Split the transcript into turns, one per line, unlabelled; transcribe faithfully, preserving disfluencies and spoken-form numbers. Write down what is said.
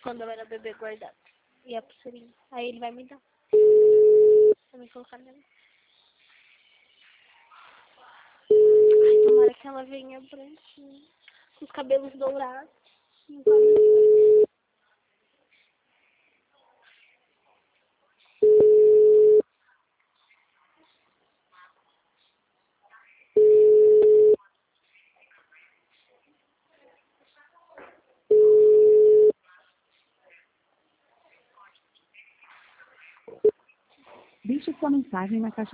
quando eu era bebê guardado. E a pulseirinha. Aí ele vai me dar. Pra me colocar nela. Ai, tomara que ela venha branquinha. Com os cabelos dourados. Não vai me...
Deixe sua mensagem na caixa